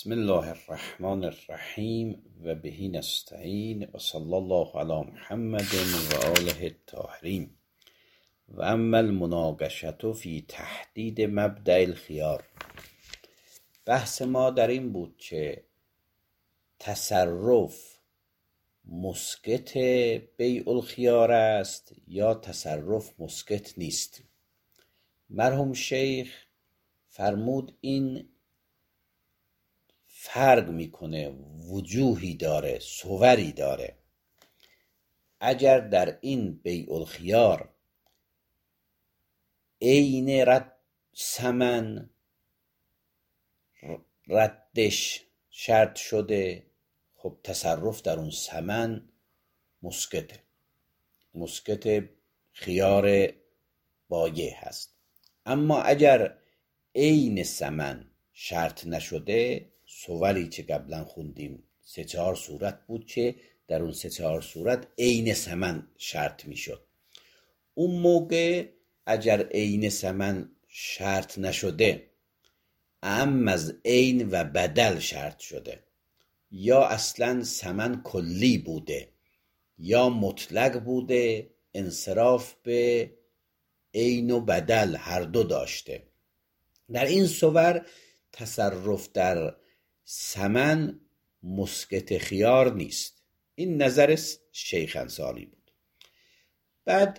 بسم الله الرحمن الرحیم و به نستعین و صلی الله علی محمد و آله الطاهرین. و اما المناقشه فی تحدید مبدأ الخیار. بحث ما در این بود که تصرف مسکت بیع الخیار است یا تصرف مسکت نیست. مرحوم شیخ فرمود این فرق میکنه، وجوهی داره، صوری داره. اگر در این بیع الخیار عین ثمن ردش شرط شده، خب تصرف در اون ثمن مسکت خیار بایع هست. اما اگر عین ثمن شرط نشده، صوری که قبلا خوندیم 3-4 صورت بود که در اون 3-4 صورت عین ثمن شرط میشد. اون موقع اگر عین ثمن شرط نشده، اعم از عین و بدل شرط شده، یا اصلا ثمن کلی بوده یا مطلق بوده، انصراف به عین و بدل هر دو داشته، در این صور تصرف در ثمن مسکت خیار نیست. این نظر شیخ انصاری بود. بعد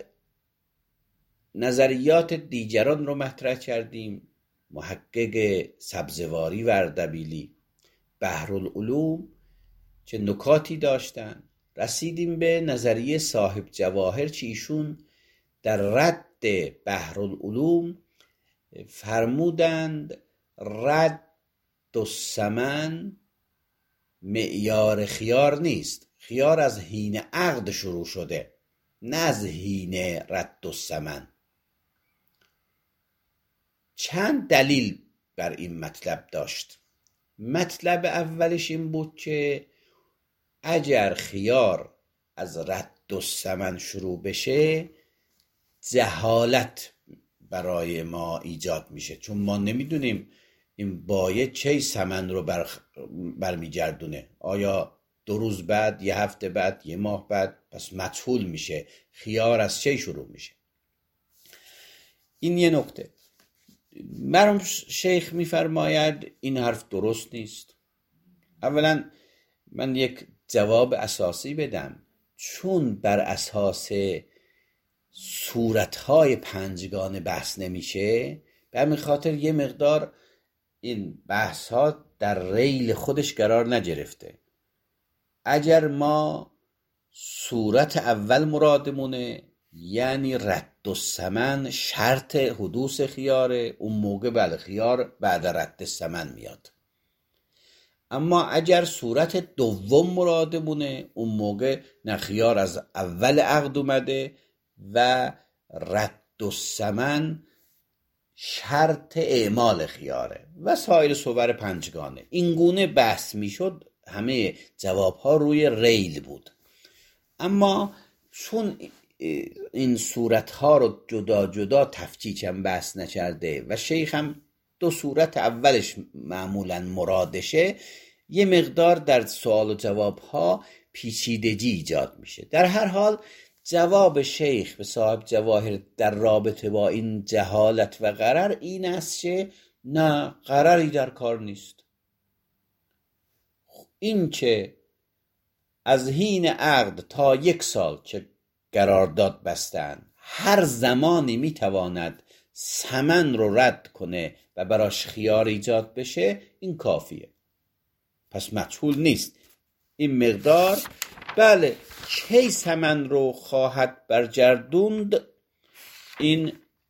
نظریات دیگران رو مطرح کردیم. محقق سبزواری و اردبیلی، بحرالعلوم، چه نکاتی داشتن. رسیدیم به نظریه صاحب جواهر که ایشون در رد بحرالعلوم فرمودند رد الثمن معیار خیار نیست. خیار از حین عقد شروع شده، نه از حین رد الثمن. چند دلیل بر این مطلب داشت. مطلب اولش این بود که اگر خیار از رد الثمن شروع بشه، جهالت برای ما ایجاد میشه، چون ما نمیدونیم این بایع چه ثمن رو برمیگردونه. آیا 2 روز بعد، 1 هفته بعد، 1 ماه بعد؟ پس مجهول میشه خیار از چه شروع میشه. این یه نکته. مرحوم شیخ میفرماید این حرف درست نیست. اولا من یک جواب اساسی بدم، چون بر اساس صورتهای پنجگانه بحث نمیشه، به همین خاطر یه مقدار این بحث ها در ریل خودش قرار نگرفته. اگر ما صورت اول مرادمونه، یعنی رد الثمن شرط حدوث خیاره، اون موقع بله خیار بعد رد الثمن میاد. اما اگر صورت دوم مرادمونه، اون موقع نه خیار از اول عقد اومده و رد الثمن شرط اعمال خیاره و سایر صور پنجگانه. این گونه بحث میشد، همه جوابها روی ریل بود. اما چون این صورتها رو جدا جدا تفکیکم بحث نکرده و شیخ هم 2 صورت اولش معمولا مرادشه، یه مقدار در سوال و جوابها پیچیدگی ایجاد میشه. در هر حال جواب شیخ به صاحب جواهر در رابطه با این جهالت و غرر این است که نه، غرری در کار نیست. این که از حین عقد تا 1 سال که قرارداد بستن، هر زمانی میتواند ثمن رو رد کنه و براش خیار ایجاد بشه، این کافیه. پس مجهول نیست. این مقدار بله کی ثمن رو خواهد برگردوند، این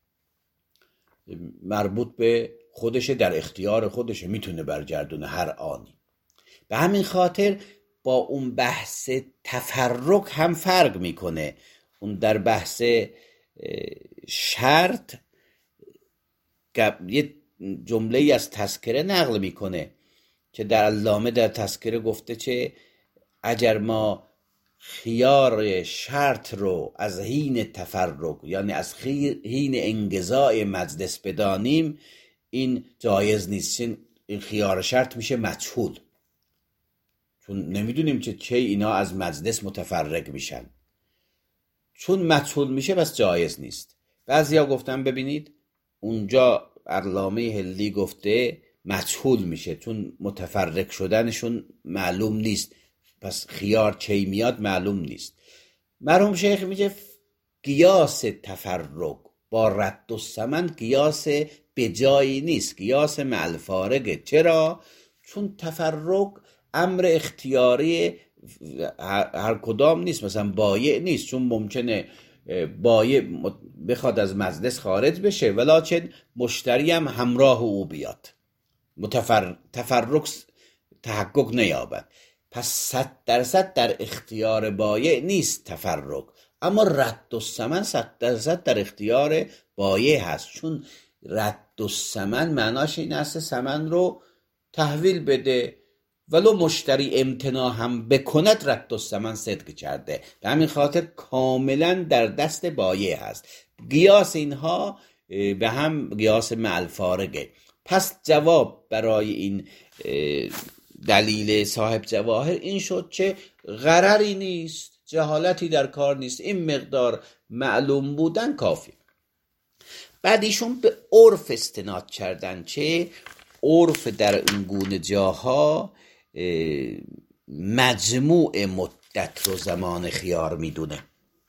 مربوط به خودشه، در اختیار خودشه، میتونه برگردونه هر آنی. به همین خاطر با اون بحث تفرق هم فرق میکنه. اون در بحث شرط یه جمله از تذکره نقل میکنه که در علامه در تذکره گفته که اگر ما خیار شرط رو از حین تفرق، یعنی از حین انقضاء مجلس بدانیم، این جایز نیست. این خیار شرط میشه مجهول، چون نمیدونیم چه اینا از مجلس متفرق میشن. چون مجهول میشه بس جایز نیست. بعضیا گفتن ببینید اونجا علامه هندی گفته مجهول میشه چون متفرق شدنشون معلوم نیست، پس خیار چی میاد معلوم نیست. مرحوم شیخ میگه قیاس تفرق با رد الثمن قیاس به جایی نیست، قیاس مع الفارقه. چرا؟ چون تفرق امر اختیاری هر کدام نیست، مثلا بایع نیست، چون ممکنه بایع بخواد از مجلس خارج بشه ولکن مشتری هم همراه او بیاد، تفرق تحقق نیابد. پس 100% در اختیار بایع نیست تفرق، اما رد الثمن 100% در اختیار بایع هست، چون رد الثمن معناش این است ثمن رو تحویل بده، ولو مشتری امتناع هم بکند رد الثمن صدق کرده. به همین خاطر کاملا در دست بایع هست. قیاس اینها به هم قیاس مع الفارقه. پس جواب برای این دلیل صاحب جواهر این شد که غرری نیست، جهالتی در کار نیست، این مقدار معلوم بودن کافی. بعد ایشون به عرف استناد کردن که عرف در این گونه جاها مجموع مدت رو زمان خیار میدونه.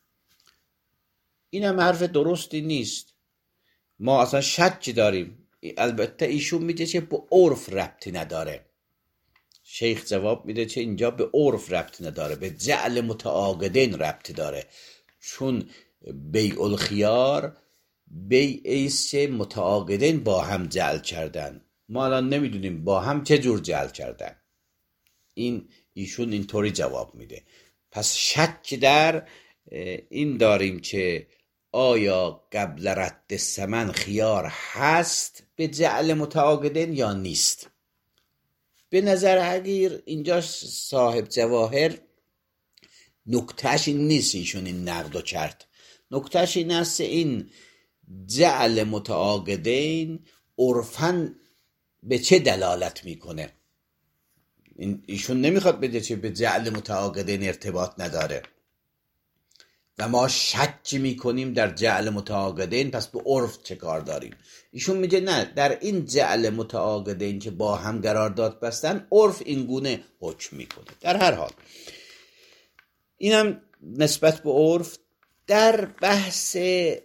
این هم حرف درستی نیست، ما اصلا شک داریم. البته ایشون میگه که به عرف ربطی نداره. شیخ جواب میده که اینجا به عرف ربطی نداره، به جعل متعاقدین ربطی داره، چون بیع الخیار بیع ایست که متعاقدین با هم جعل کردن، ما الان نمیدونیم با هم چه جور جعل کردن. ایشون اینطوری جواب میده. پس شک در این داریم که آیا قبل رد الثمن خیار هست به جعل متعاقدین یا نیست. به نظر حقیر اینجا صاحب جواهر نکتهش این نیست ایشون این نقد کرد، نکتهش این است این جعل متعاقدین عرفاً به چه دلالت میکنه. ایشون نمیخواد بگه که به جعل متعاقدین ارتباط نداره و ما شک میکنیم در جعل متعاقدین، پس به عرف چه کار داریم. ایشون میگه نه، در این جعل متعاقدین که با هم قرارداد بستن عرف این گونه حکم میکنه. در هر حال اینم نسبت به عرف. در بحث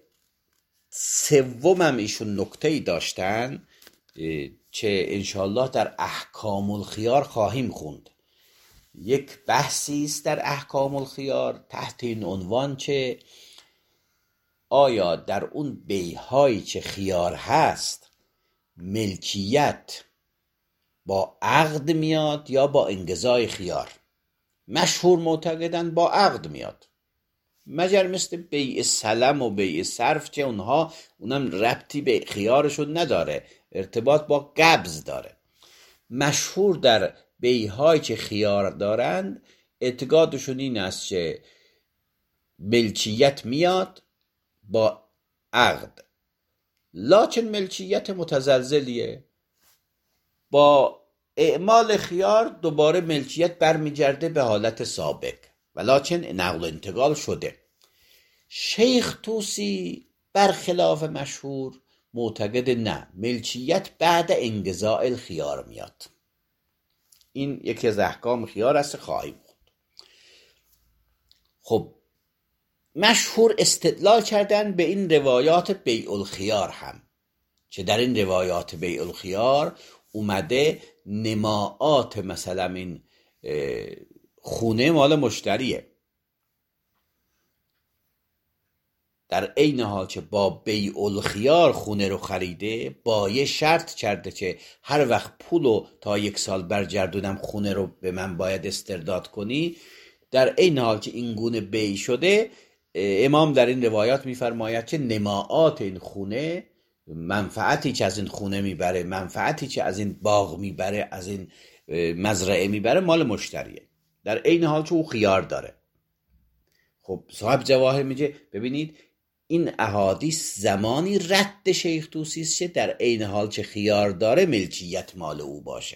سومم ایشون نکته‌ای داشتن که انشاءالله در احکام الخیار خواهیم خوند. یک بحثی است در احکام الخیار تحت این عنوان که آیا در اون بیع‌هایی که خیار هست ملکیت با عقد میاد یا با انقضای خیار. مشهور معتقدن با عقد میاد، مگر مثل بیع سلم و بیع صرف که اونم ربطی به خیارشون نداره، ارتباط با قبض داره. مشهور در بیع‌هایی که خیار دارند اعتقادشون این است که ملکیت میاد با عقد، لکن ملکیت متزلزلیه، با اعمال خیار دوباره ملکیت برمیگرده به حالت سابق ولکن نقل و انتقال شده. شیخ طوسی برخلاف مشهور معتقد نه، ملکیت بعد انقضاء الخیار میاد. این یکی از احکام خیار است، خواهیم خوند. خب مشهور استدلال کردن به این روایات بیع الخیار هم که در این روایات بیع الخیار اومده نماعات مثلا این خونه مال مشتریه، در عین حال که با بیع الخیار خونه رو خریده، بایع شرط کرده که هر وقت پولو تا 1 سال برگردونم خونه رو به من باید استرداد کنی. در عین حال که این گونه بیع شده، امام در این روایات میفرماید که نماعات این خونه، منفعتی که از این خونه میبره، منفعتی که از این باغ میبره، از این مزرعه میبره، مال مشتریه، در عین حال که او خیار داره. خب صاحب جواهر میگه ببینید این احادیث زمانی رد شیخ طوسی است که در عین حال چه خیار داره ملکیت مال او باشه.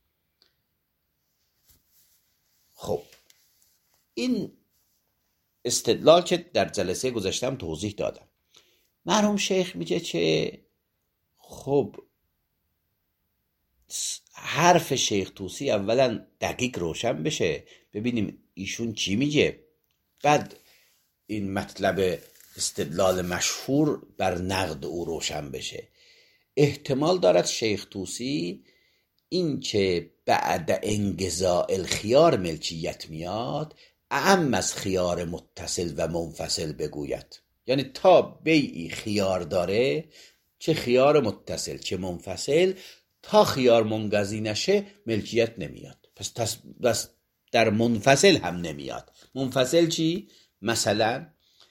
خب این استدلال که در جلسه گذاشتم توضیح دادم. مرحوم شیخ میگه که خب حرف شیخ طوسی اولا دقیق روشن بشه، ببینیم ایشون چی میگه، بعد این مطلب استدلال مشهور بر نقد او روشن بشه. احتمال دارد شیخ طوسی این که بعد انقضاء الخیار ملکیت میاد اعم از خیار متصل و منفصل بگوید، یعنی تا بیعی خیار داره، چه خیار متصل چه منفصل، تا خیار منقضی نشه ملکیت نمیاد. پس در منفصل هم نمیاد. منفصل چی؟ مثلا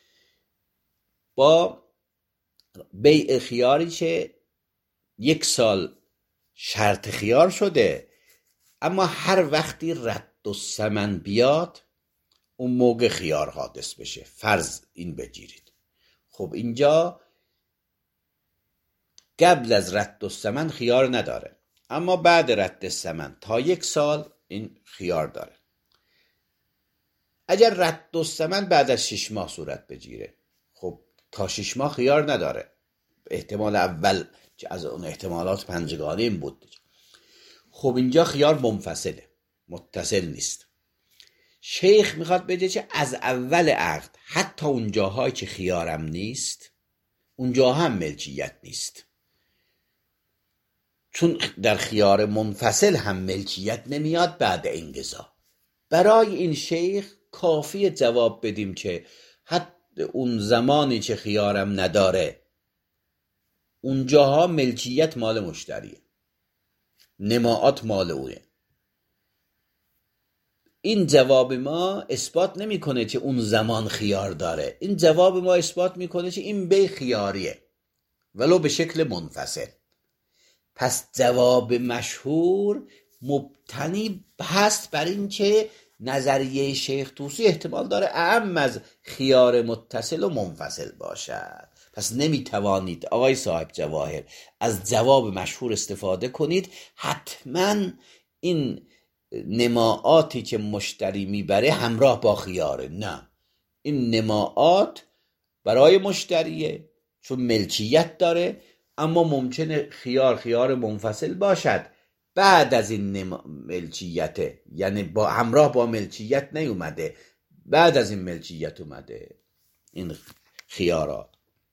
با بیع خیاری که 1 سال شرط خیار شده، اما هر وقتی رد الثمن بیاد اون موقع خیار حادث بشه، فرض این بگیرید. خب اینجا قبل از رد الثمن خیار نداره، اما بعد رد الثمن تا 1 سال این خیار داره. اگر رد الثمن بعد از 6 ماه صورت بگیره، خب تا 6 ماه خیار نداره. احتمال اول که از اون احتمالات پنجگانه این بود. خب اینجا خیار منفصله، متصل نیست. شیخ میخواد بگه که از اول عقد حتی اون جاهایی که خیارم نیست اونجا هم ملکیت نیست، چون در خیار منفصل هم ملکیت نمیاد بعد انقضا. برای این شیخ کافی جواب بدیم که حتی اون زمانی که خیارم نداره اونجاها ملکیت مال مشتریه، نماعات مال اوه. این جواب ما اثبات نمیکنه که اون زمان خیار داره، این جواب ما اثبات میکنه که این بی خیاریه ولو به شکل منفصل. پس جواب مشهور مبتنی هست بر این که نظریه شیخ طوسی احتمال داره اعم از خیار متصل و منفصل باشد. پس نمیتوانید آقای صاحب جواهر از جواب مشهور استفاده کنید حتما این نماعاتی که مشتری میبره همراه با خیاره. نه، این نماعات برای مشتریه چون ملکیت داره، اما ممکنه خیار منفصل باشد بعد از این ملکیته، یعنی با همراه با ملکیت نیومده، بعد از این ملکیت اومده این خیارات.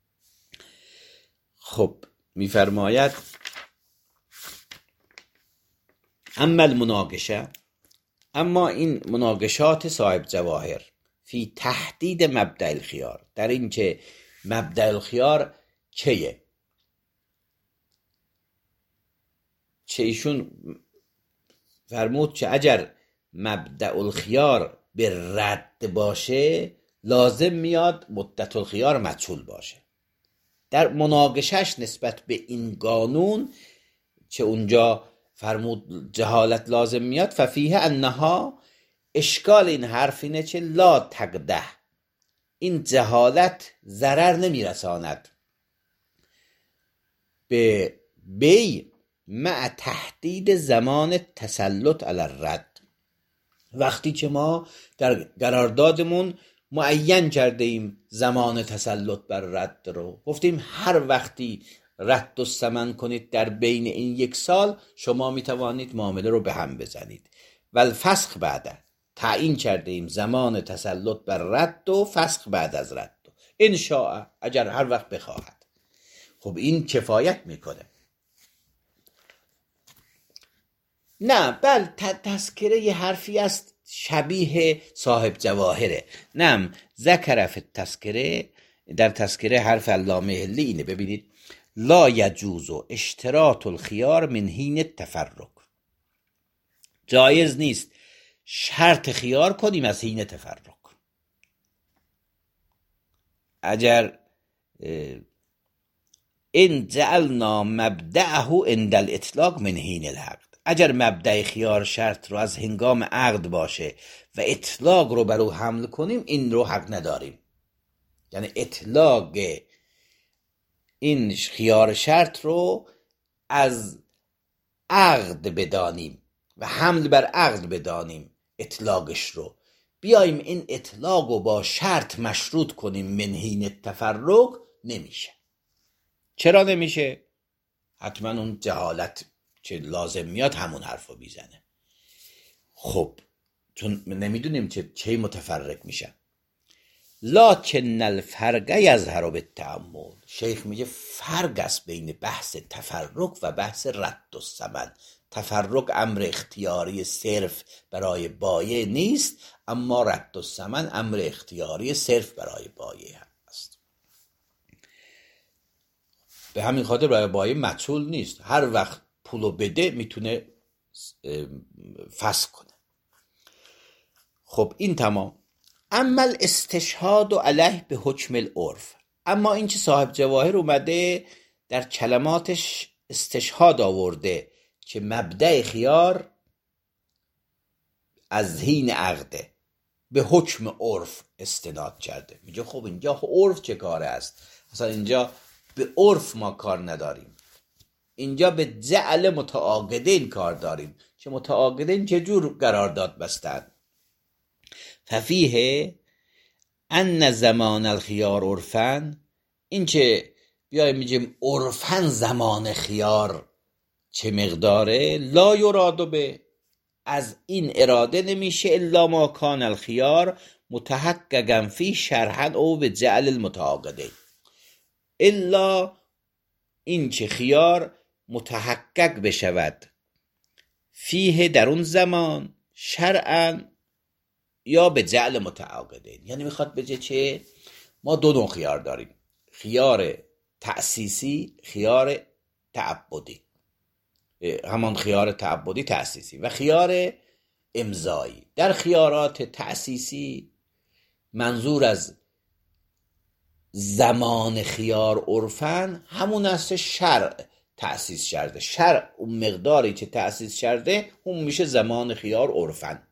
خب میفرماید اما المناقشه، اما این مناقشات صاحب جواهر فی تحدید مبدأ الخیار، در این که مبدأ الخیار چیه، چه ایشون فرمود که اگر مبدأ الخیار به رد باشه لازم میاد مدت الخیار مجهول باشه. در مناقشش نسبت به این قانون که اونجا فرمود جهالت لازم میاد، ففیه انها اشکال این حرف اینه که لا تقده، این جهالت ضرر نمیرساند به بی مع تحدید زمان تسلط علی الرد. وقتی که ما در قراردادمون معین کرده ایم زمان تسلط بر رد رو، گفتیم هر وقتی رد الثمن کنید در بین این 1 سال شما میتوانید معامله رو به هم بزنید. و الفسخ بعد تعیین کرده ایم زمان تسلط بر رد و فسخ بعد از رد ان شاء، اگر هر وقت بخواهد. خب این کفایت میکنه. نه بل تذکره یه حرفی است شبیه صاحب جواهره. نم ذکر فی التذکره، در تذکره حرف علامه حلی اینه، ببینید لا یجوز اشتراط الخیار من حین التفرق، جایز نیست شرط خیار کنیم از حین تفرق. اگر ان جعلنا مبدأه عند الاطلاق من حین العقد، اگر مبدأ خیار شرط رو از هنگام عقد باشه و اطلاق رو بر او حمل کنیم این رو حق نداریم. یعنی اطلاق این خیار شرط رو از عقد بدانیم و حمل بر عقد بدانیم، اطلاقش رو بیایم این اطلاق رو با شرط مشروط کنیم من حین التفرق، نمیشه. چرا نمیشه؟ حتما اون جهالت چه لازم میاد همون حرف رو بیزنه. خب چون نمیدونیم چه متفرق میشن. لکن الفرق یظهر بالتأمل. شیخ میگه فرق است بین بحث تفرق و بحث رد الثمن. تفرق امر اختیاری صرف برای بایع نیست، اما رد الثمن امر اختیاری صرف برای بایع هست. به همین خاطر برای بایع مجهول نیست، هر وقت پولو بده میتونه فسخ کنه. خب این تمام. اما الاستشهاد علیه به حکم العرف. اما این که صاحب جواهر اومده در کلماتش استشهاد آورده که مبدأ خیار از حین عقده، به حکم عرف استناد کرده. میگه خب اینجا عرف چه کاره است؟ اصلا اینجا به عرف ما کار نداریم، اینجا به جعل متعاقدین کار داریم که متعاقدین چجور قرارداد بستن. ففیه ان زمان الخیار عرفن، این که بیایم میگیم عرفن زمان خیار چه مقداره، لا یراد به، از این اراده نمیشه الا ما کان الخیار متحققا فی شرحا او به جعل المتعاقدین، الا این که خیار متحقق بشود فیه در اون زمان شرعا یا به جعل متعاقدین. یعنی میخواد بگه چه؟ ما دو نوع خیار داریم، خیار تأسیسی، خیار تعبدی، همان خیار تعبدی تأسیسی و خیار امضایی. در خیارات تأسیسی منظور از زمان خیار عرفن همون است شرع تأسیس کرده، شرع اون مقداری که تأسیس کرده اون میشه زمان خیار عرفن.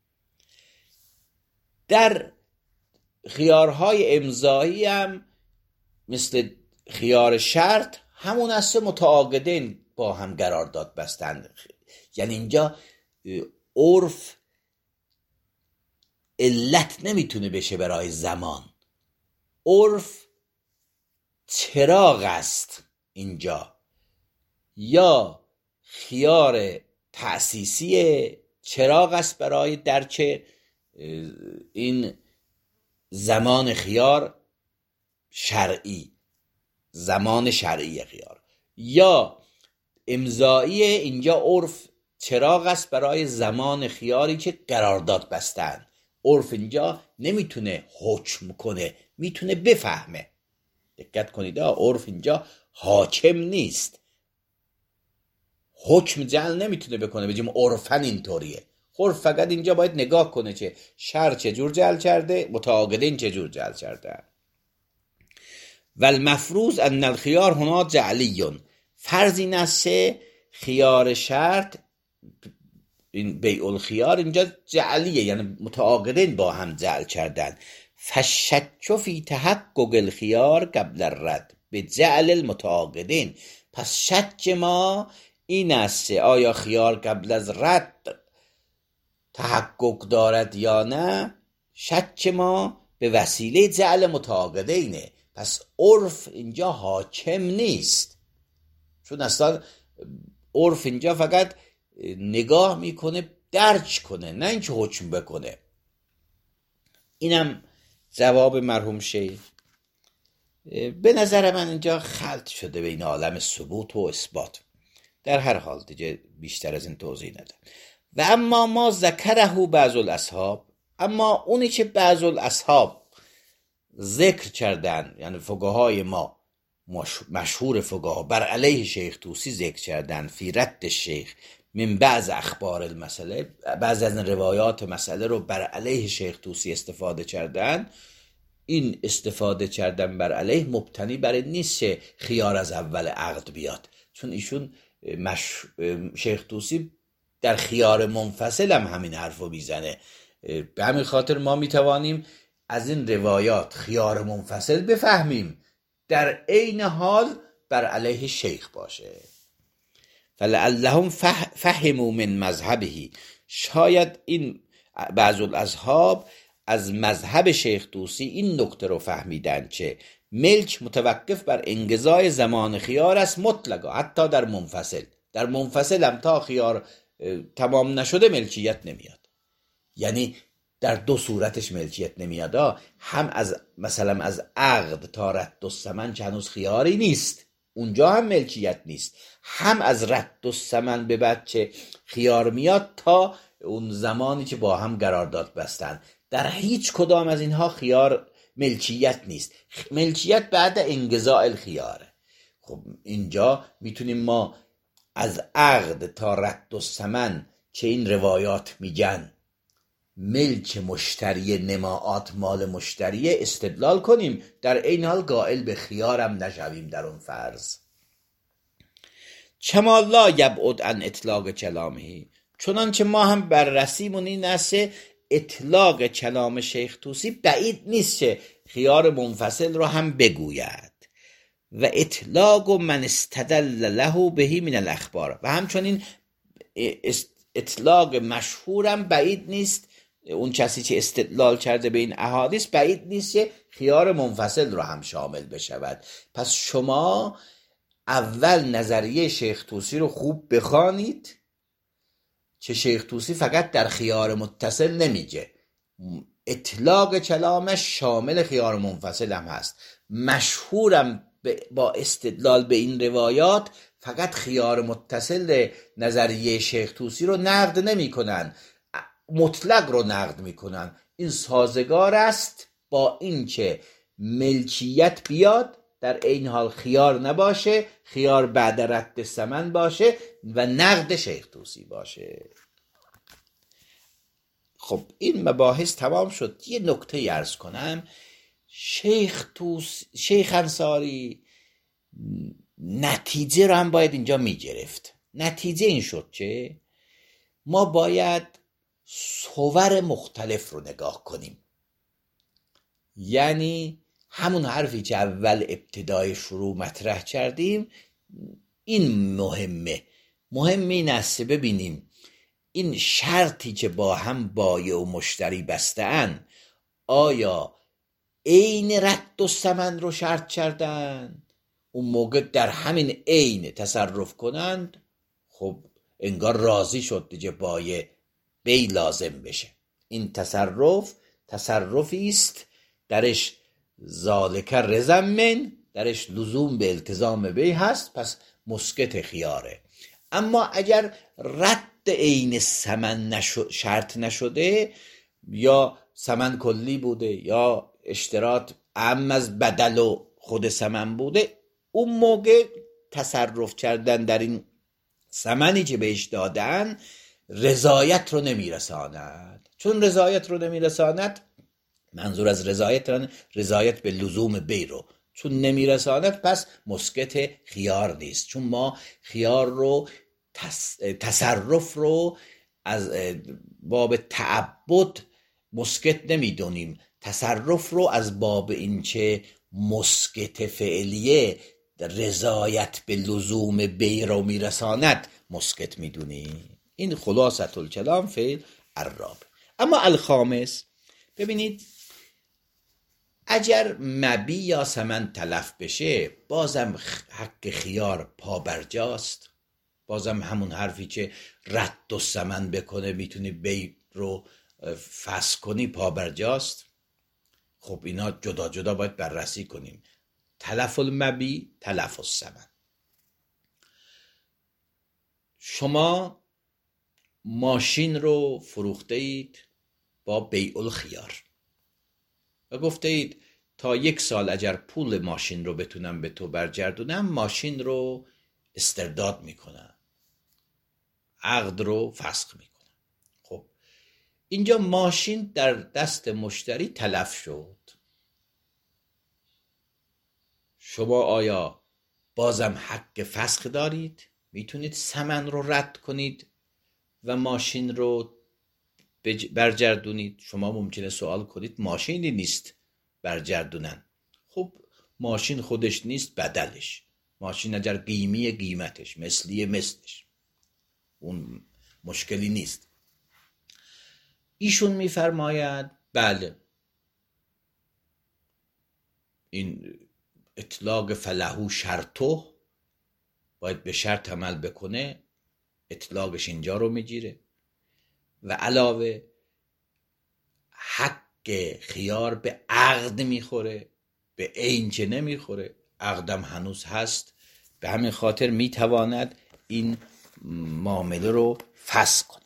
در خیارهای امضایی هم مثل خیار شرط همون است متعاقدین با هم قرارداد بستند. یعنی اینجا عرف علت نمیتونه بشه برای زمان، عرف چراغ است اینجا، یا خیار تأسیسی چراغ است برای درچه این زمان خیار شرعی، زمان شرعی خیار، یا امضایی اینجا عرف چراغ است برای زمان خیاری که قرارداد بستن. عرف اینجا نمیتونه حکم کنه، میتونه بفهمه. دقت کنید، عرف اینجا حاکم نیست، حکم جعل نمیتونه بکنه بگیم عرفن اینطوریه. عرف فقط اینجا باید نگاه کنه که شرع چجور جعل کرده، متعاقدین چجور جعل کرده. و المفروض ان الخیار هنا جعلیون، فرض این است خیار شرط، این بیع الخیار اینجا جعلیه، یعنی متعاقدین با هم جعل کردن. فشک فی تحقق الخیار قبل الرد به جعل المتعاقدین. پس شک ما این است آیا خیار قبل از رد تحقق دارد یا نه. شک ما به وسیله جعل متعاقدینه. پس عرف اینجا حاکم نیست، چون اصلا عرف اینجا فقط نگاه میکنه درک کنه، نه اینکه حکم بکنه. اینم جواب مرحوم شیخ. به نظر من اینجا خلط شده بین عالم ثبوت و اثبات. در هر حال دیگه بیشتر از این توضیح ندم. و اما ما ذکره بعض الاصحاب، اما اونی که بعض الاصحاب ذکر کردن، یعنی فقهای ما مشهور فقها بر علیه شیخ طوسی ذکر کردن فی رد شیخ من بعض اخبار المسئله، بعض از روایات مسئله رو بر علیه شیخ طوسی استفاده کردن. این استفاده کردن بر علیه مبتنی بر این نیست که خیار از اول عقد بیاد، چون ایشون شیخ طوسی در خیار منفصل هم همین حرف رو بیزنه. به همین خاطر ما میتوانیم از این روایات خیار منفصل بفهمیم، در عین حال بر علیه شیخ باشه. فلعلهم فهموا من مذهبه، شاید این بعض الاصحاب از مذهب شیخ طوسی این نکته رو فهمیدن که ملک متوقف بر انقضای زمان خیار است مطلقا، حتی در منفصل هم تا خیار تمام نشده ملکیت نمیاد. یعنی در دو صورتش ملکیت نمیاد، هم از مثلا از عقد تا رد الثمن که هنوز خیاری نیست اونجا هم ملکیت نیست، هم از رد الثمن به بعد که خیار میاد تا اون زمانی که با هم قرارداد بستن، در هیچ کدام از اینها خیار ملکیت نیست. ملکیت بعد انقضاء الخیاره. خب اینجا میتونیم ما از عقد تا رد الثمن که این روایات میگن ملک مشتری نماعات مال مشتری استدلال کنیم، در این حال قائل به خیارم نشویم در اون فرض. کما لا یبعد عن اطلاق کلامه، چنانچه ما هم بررسیمون این است اطلاق کلام شیخ طوسی بعید نیست که خیار منفصل رو هم بگوید. و اطلاق من استدل له بهی من الاخبار، و همچنین اطلاق مشهورم بعید نیست، اون کسی که استدلال کرده به این احادیث بعید نیست که خیار منفصل رو هم شامل بشود. پس شما اول نظریه شیخ طوسی رو خوب بخوانید که شیخ طوسی فقط در خیار متصل نمیگه، اطلاق کلامش شامل خیار منفصل هم هست. مشهورم با استدلال به این روایات فقط خیار متصل نظریه شیخ طوسی رو نقد نمی کنن، مطلق رو نقد می کنن. این سازگار است با این که ملکیت بیاد در این حال خیار نباشه، خیار بعد رد ثمن باشه و نقد شیخ طوسی باشه. خب این مباحث تمام شد. یه نکته عرض کنم، شیخ انصاری نتیجه رو هم باید اینجا می گرفت. نتیجه این شد که ما باید صور مختلف رو نگاه کنیم. یعنی همون حرفی که اول ابتدای شروع مطرح کردیم، این مهم این است ببینیم این شرطی که با هم بایع و مشتری بستن آیا عین رد الثمن رو شرط کردن، اون موقع در همین عین تصرف کنند، خب انگار راضی شد دیگه بایع بی لازم بشه. این تصرفی است درش ذالک رضا من، درش لزوم به التزام بی هست، پس مسکت خیاره. اما اگر رد عین ثمن شرط نشده، یا ثمن کلی بوده یا اشتراط اعم از بدل و خود ثمن بوده، اون موقع تصرف کردن در این ثمنی که بهش دادن رضایت رو نمیرساند. چون رضایت رو نمیرساند، منظور از رضایت به لزوم بی رو چون نمیرساند، پس مسکت خیار نیست. چون ما خیار رو تصرف رو از باب تعبد مسکت نمیدونیم، تصرف رو از باب اینکه مسکت فعلیه رضایت به لزوم بی رو میرساند مسکت میدونیم. این خلاصة الکلام فی الرابع. اما الخامس، ببینید اگر مبی یا ثمن تلف بشه، بازم حق خیار پابرجاست، بازم همون حرفی که رد الثمن بکنه میتونی بی رو فسخ کنی پابرجاست. خب اینا جدا جدا باید بررسی کنیم. تلف المبی، تلف الثمن. شما ماشین رو فروخته اید با بیع الخیار و گفته اید تا 1 سال اگر پول ماشین رو بتونم به تو برگردونم، ماشین رو استرداد میکنم، عقد رو فسخ میکنم. خب اینجا ماشین در دست مشتری تلف شد، شما آیا بازم حق فسخ دارید؟ میتونید ثمن رو رد کنید و ماشین رو برگردونید. شما ممکنه سوال کنید ماشینی نیست برگردونن. خب ماشین خودش نیست، بدلش. ماشین اگر قیمی قیمتش، مثلی مثلش، اون مشکلی نیست. ایشون میفرماید بله، این اطلاق فلهو شرطه، باید به شرط عمل بکنه، اطلاقش اینجا رو میگیره. و علاوه حق خیار به عقد میخوره، به عین که نمیخوره، عقدم هنوز هست، به همین خاطر میتواند این معامله رو فسخ کند.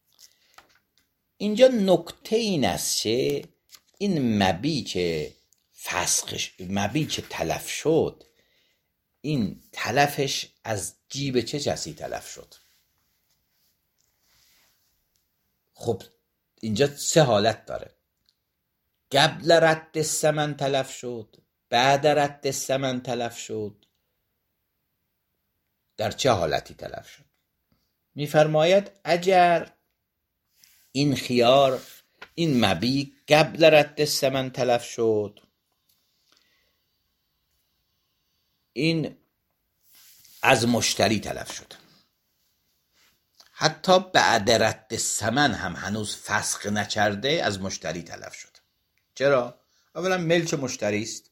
اینجا نکته این است که این مبی که فسخش، مبی که تلف شد، این تلفش از جیب چه کسی تلف شد؟ خب اینجا 3 حالت داره. قبل رد الثمن تلف شد، بعد رد الثمن تلف شد، در چه حالتی تلف شد؟ میفرماید اگر این خیار، این مبی قبل رد الثمن تلف شد، این از مشتری تلف شد. حتی بعد رد الثمن هم هنوز فسخ نکرده، از مشتری تلف شد. چرا؟ اولا ملک مشتری است،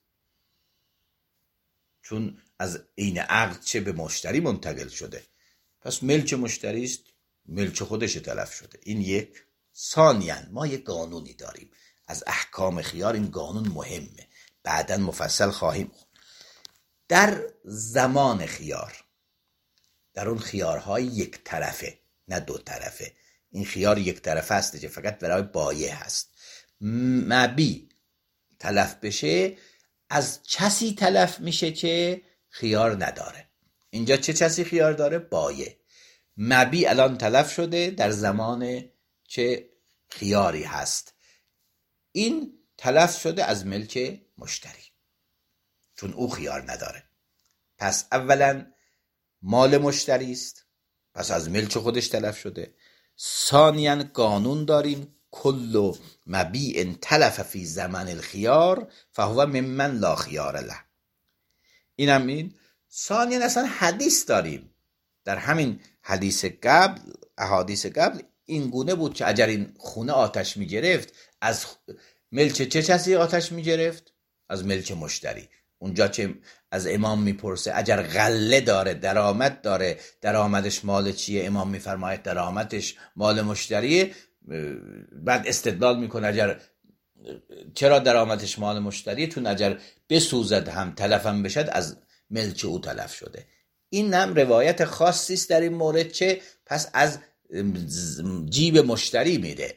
چون از عین عقد چه به مشتری منتقل شده، پس ملک مشتری است، ملک خودش تلف شده. این یک. ثانیاً ما یک قانونی داریم از احکام خیار، این قانون مهمه، بعداً مفصل خواهیم خوند. در زمان خیار، در اون خیارهای یک طرفه، نه 2 طرفه، این خیار یک طرفه است که فقط برای بایع هست، مبی تلف بشه، از کسی تلف میشه که خیار نداره. اینجا چه کسی خیار داره؟ بایع. مبی الان تلف شده در زمان چه خیاری هست، این تلف شده از ملک مشتری، چون او خیار نداره. پس اولا مال مشتری است، پس از ملک خودش تلف شده. ثانیاً قانون داریم کل مبیع تلف فی زمن الخیار فهو ممن لا خیار له. اینم این. ثانیاً اصلا حدیث داریم، در همین حدیث قبل، احادیث قبل این گونه بود که اگر این خونه آتش می گرفت، از ملک چه کسی آتش می گرفت؟ از ملک مشتری. اونجا که از امام میپرسه اگر غله داره، درآمد داره، درآمدش مال چیه؟ امام میفرماید درآمدش مال مشتریه. بعد استدلال میکنه اگر چرا درآمدش مال مشتریه؟ چون اگر بسوزد هم تلفم بشد، از ملک او تلف شده. این هم روایت خاصی است در این مورد، چه پس از جیب مشتری میره.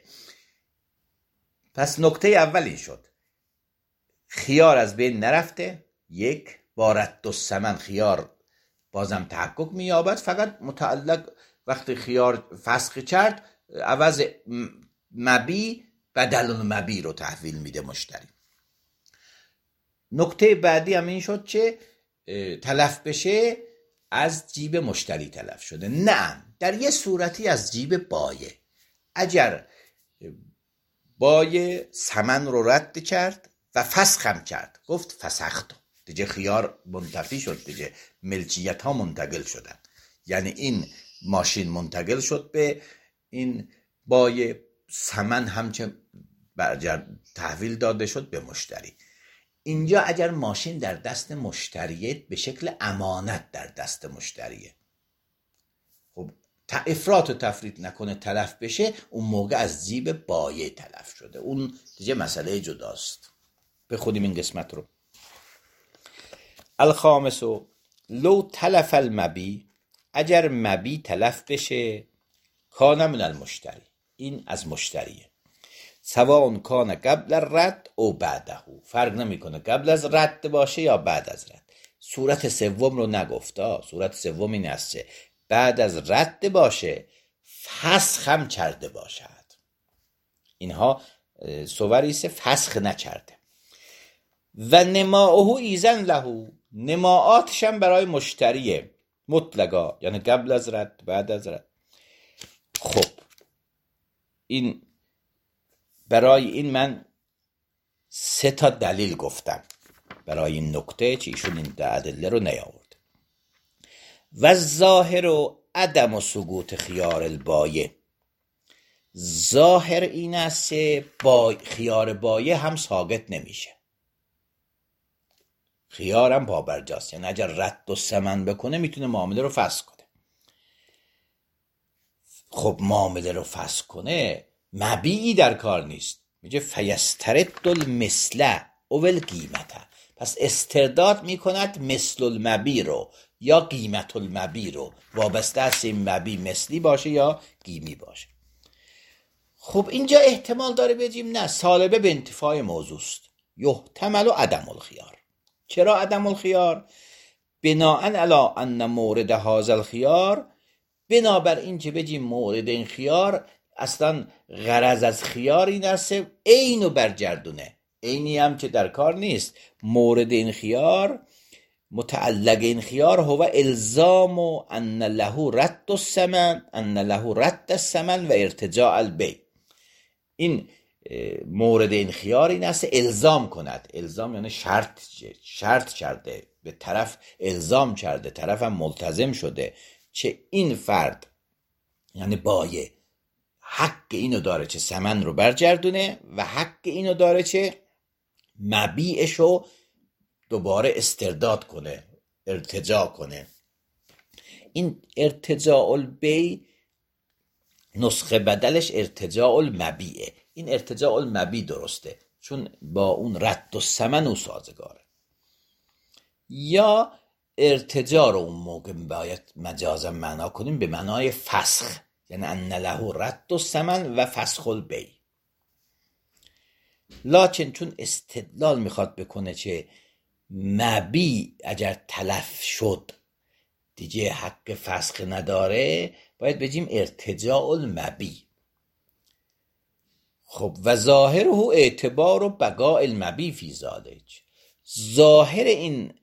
پس نکته اول این شد، خیار از بین نرفته. یک، با رد الثمن خیار بازم تحقق مییابد، فقط متعلق وقتی خیار فسخ کرد، عوض مبی بدل المبی رو تحویل میده مشتری. نکته بعدی هم این شد که تلف بشه از جیب مشتری تلف شده. نه، در یه صورتی از جیب بایع. اگر بایع ثمن رو رد کرد و فسخ هم کرد، گفت فسخت، دیگه خیار منتفی شد، دیگه ملکیت ها منتقل شدن، یعنی این ماشین منتقل شد به این بایع، ثمن هم چه تحویل داده شد به مشتری. اینجا اگر ماشین در دست مشتریه، به شکل امانت در دست مشتریه، خب افراط و تفریط نکنه تلف بشه، اون موقع از جیب بایع تلف شده، اون دیگه مسئله جداست. بخونیم این قسمت رو. الخامس لو تلف المبی، اگر مبی تلف بشه، کان من المشتری، این از مشتریه، سواء کان قبل رد او بعده، فرق نمیکنه قبل از رد باشه یا بعد از رد. صورت سوم رو نگفته، صورت سوم این است که بعد از رد باشه، فسخ هم کرده باشد. اینها صوریست فسخ نکرده. و نماؤه ایزن له، نماعاتش هم برای مشتریه مطلقا، یعنی قبل از رد بعد از رد. خب این برای این من 3 دلیل گفتم برای این نکته که ایشون این ادله رو نیاورد. و ظاهر و عدم و سقوط خیار البایه، ظاهر این است با خیار بایه هم ساقط نمیشه، خیارم پابرجاست، یعنی اگر رد و سمن بکنه میتونه معامله رو فسخ کنه. خب معامله رو فسخ کنه مبیعی در کار نیست، میگه فیسترد المثل او القیمت، پس استرداد میکند مثل المبی رو یا قیمت المبی رو، وابسته است این مبی مثلی باشه یا قیمی باشه. خب اینجا احتمال داره بگیم نه، سالبه به انتفاع موضوع است، یحتمل عدم الخیار. چرا عدم الخیار؟ بناء علی ان مورد هذا الخیار، بنابر این که بگیم مورد این خیار اصلا غرض از خیار این است عینو برگردونه، عینی هم که در کار نیست. مورد این خیار، متعلق این خیار هو الزام و ان له رد الثمن، ان له رد الثمن و ارتجاع البیع. این مورد این خیار این است الزام کند، الزام یعنی شرط کرده، به طرف الزام کرده، طرف هم ملتزم شده چه این فرد یعنی بایع حق اینو داره چه ثمن رو برگردونه و حق اینو داره چه مبیعشو دوباره استرداد کنه، ارتجاع کنه. این ارتجاع البیع نسخه بدلش ارتجاع المبیعه. این ارتجاع المبیع درسته چون با اون رد و ثمن او سازگاره. یا ارتجاع رو اون موقع باید مجازا معنا کنیم به معنای فسخ، یعنی ان له رد و ثمن و فسخ البیع. لکن چون استدلال میخواد بکنه که مبیع اگر تلف شد دیگه حق فسخ نداره، باید بگیم ارتجاع المبیع. خب و ظاهره اعتبار و بقاء المبیع فی ذالک، ظاهر این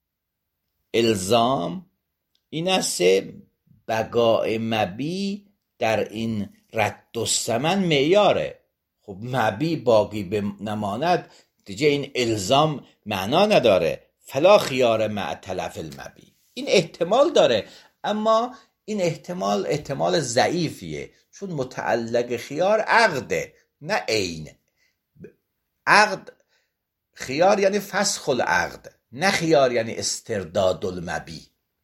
الزام این است بقاء مبیع در این رد و ثمن معیاره. خب مبیع باقی نماند دیگه این الزام معنا نداره، فلا خیار مع تلف المبیع. این احتمال داره اما این احتمال ضعیفیه، چون متعلق خیار عقده نه عین. عقد خیار یعنی فسخ العقد، نه خیار یعنی استرداد المبیع.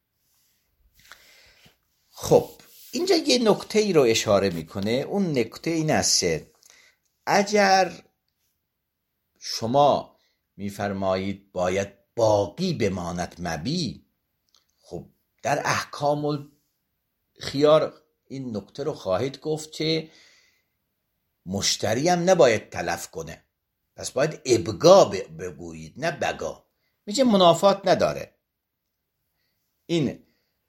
خب اینجا یه نکته ای رو اشاره میکنه، اون نکته این است اگر شما میفرمایید باید باقی بماند مبیع، خب در احکام الخیار این نکته رو خواهید گفت که مشتری هم نباید تلف کنه، پس باید ابقا بگویید نه بقا. میگه منافات نداره، این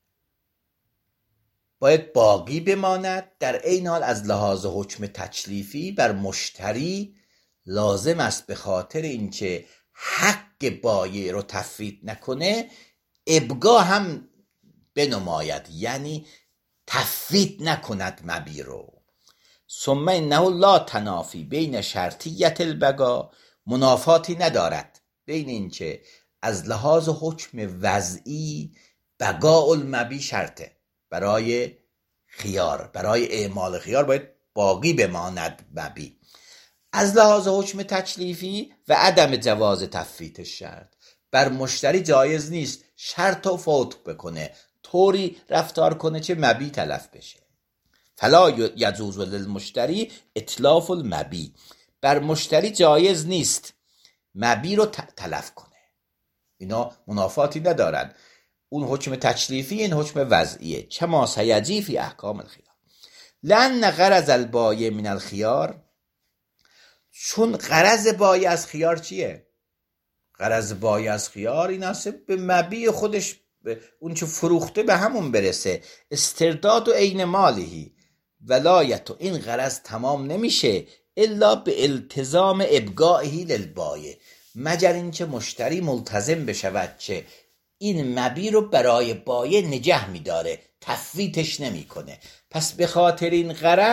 باید باقی بماند، در عین حال از لحاظ حکم تکلیفی بر مشتری لازم است به خاطر اینکه حق بایع رو تفویت نکنه ابقا هم بنماید، یعنی تفویت نکند مبیع رو. ثم انه لا تنافی بین شرطیت البقا، منافاتی ندارد بین اینکه از لحاظ حکم وضعی بقاء المبیع شرطه برای خیار، برای اعمال خیار باید باقی بماند مبیع، از لحاظ حکم تکلیفی و عدم جواز تفویت شرط بر مشتری جایز نیست شرط رو فوت بکنه، طوری رفتار کنه که مبیع تلف بشه. فلا یجوز للمشتری اتلاف المبیع، بر مشتری جایز نیست مبیع رو تلف کنه. اینا منافاتی ندارن، اون حکم تکلیفی این حکم وضعیه. کما سیجی فی احکام الخیار لأن غرض البایع من الخیار، چون غرض بایع از خیار چیه؟ غرض بایع از خیار این است به مبیع خودش، به اون چه فروخته به همون برسه، استرداد و عین مالهی. ولایت و این غرض تمام نمیشه الا به التزام ابقائه للبایع، مگر اینکه مشتری ملتزم بشود که این مبیع رو برای بایع نگه میداره، تفویتش نمیکنه. پس به خاطر این غرض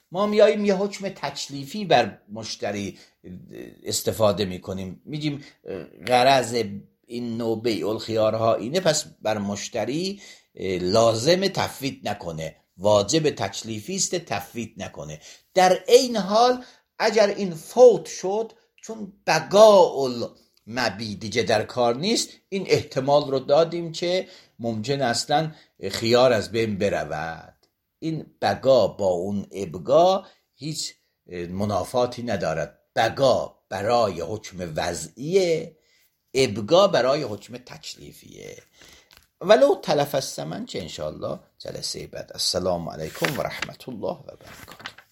ما میاییم یه حکم تکلیفی بر مشتری استفاده میکنیم، میگیم غرض این نوع بیع الخیارها اینه، پس بر مشتری لازم تفویت نکنه، واجب تکلیفی است تفویت نکنه. در این حال اگر این فوت شد، چون بقاء المبیع دیگه در کار نیست، این احتمال رو دادیم که ممکن اصلا خیار از بین برود. این بقا با اون ابقا هیچ منافاتی ندارد. بقا برای حکم وضعیه، ابقا برای حکم تکلیفیه. ولو تلف الثمن، که انشاءالله جلسه بعد. السلام علیکم و رحمت الله و برکاته.